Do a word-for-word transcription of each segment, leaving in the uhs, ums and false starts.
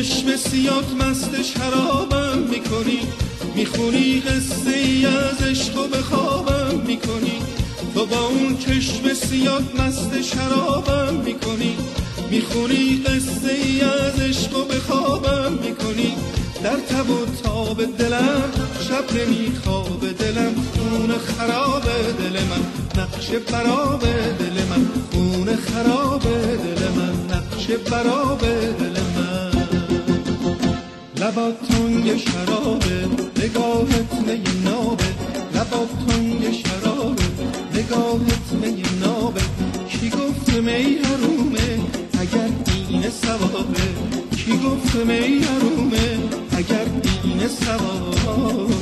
چشم سیاد مست شرابم میکنی، میخونی قصه ای از عشق و به خوابم میکنی. تو با اون چشم سیاد مست شرابم میکنی، میخونی قصه ای از عشق و به خوابم میکنی. در تب و تاب دلم شب نمیخواب دلم، خون خراب دل من نقش براب دل من، خون خراب دل من نقش براب دل من. لبات تنگ شرابه، نگاهت می نابه، لبات تنگ شرابه، نگاهت می نابه. کی گفت می حرومه اگر دین ثوابه، کی گفت می حرومه اگر دین ثوابه.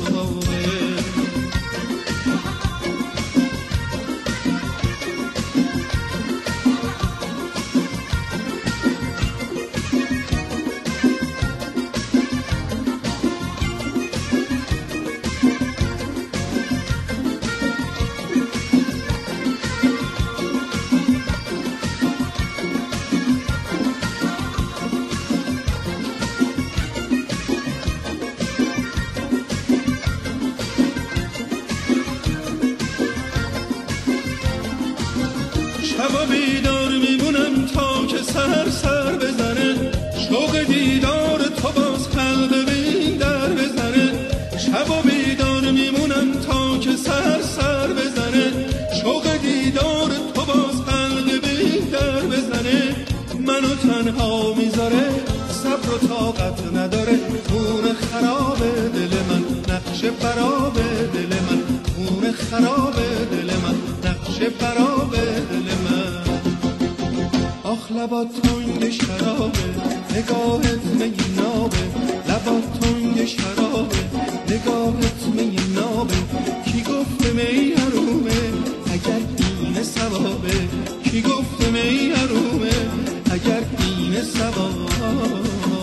شبا بیدار میمونم تا که سر سر بزنه، شوق دیدار تو باز قلب به این در بزنه. شبا بیدار میمونم تا که سر سر بزنه، شوق دیدار تو باز قلب به این در بزنه. منو تنها میذاره صبر و طاقت نداره، خون خراب دل من نقش براب دل من، خون خراب دل من نقش براب دل من. آخ لبات تنگ شرابه، نگاهت می نابه، لبات تنگ شرابه، نگاهت می نابه. کی گفت می حرومه اگر دین ثوابه، کی گفت می حرومه اگر دین ثوابه.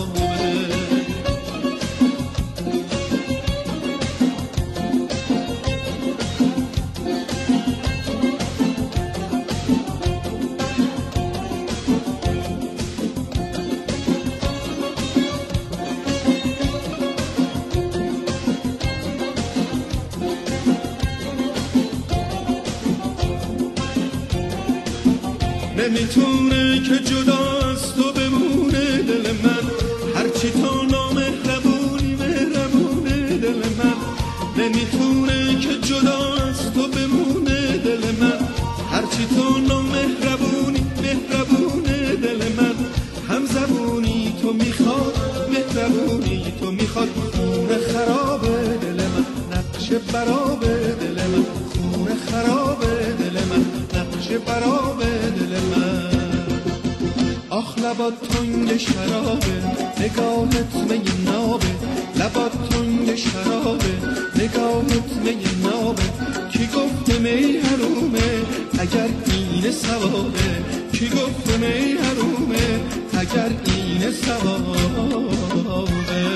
نمیتونه که جدا از تو بمونه دل من، هرچی تو نامهربونی مهربونه دل من. نمیتونه که جدا از تو بمونه دل من، هرچی تو نامهربونی مهربونه دل من. هم زبونی تو میخواد مهربونی تو میخواد، خون خراب دل من نقش براب دل من، خون خراب دل من نقش براب دل من. آخ لبات تنگ شرابه، نگاهت می نابه، لبات تنگ شرابه، نگاهت می نابه. کی گفت می حرومه اگر این ثوابه، کی گفت می حرومه اگر این ثوابه.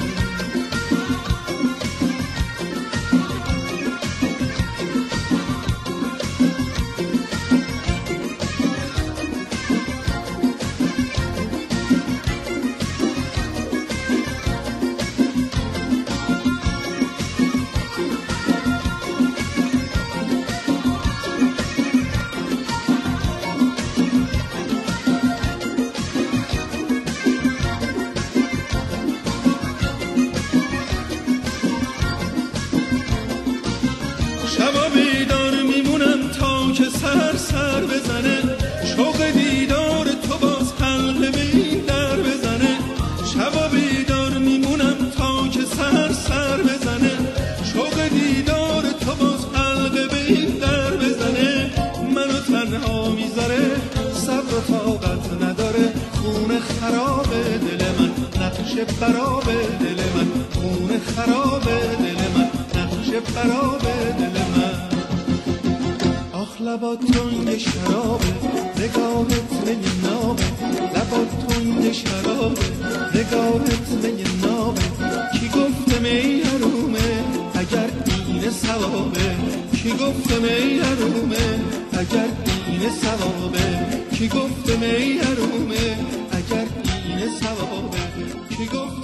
شبا بیدار میمونم تا که سر سر بزنه، شوق دیدار تو باز قلب به این در بزنه. شبا بیدار میمونم تا که سر سر بزنه، شوق دیدار تو باز قلب به این در بزنه. منو تنها میذاره صبر و طاقت نداره، خون خراب دل من نقش براب دل من، خون خراب دل من نقش براب دل من. آخ لبات تنگ شرابه، نگاهت می نابه، لبات تنگ شرابه، نگاهت می نابه. کی گفت می حرومه اگر دین ثوابه، کی گفت می حرومه اگر دین ثوابه، کی گفت می حرومه اگر دین ثوابه. که گفت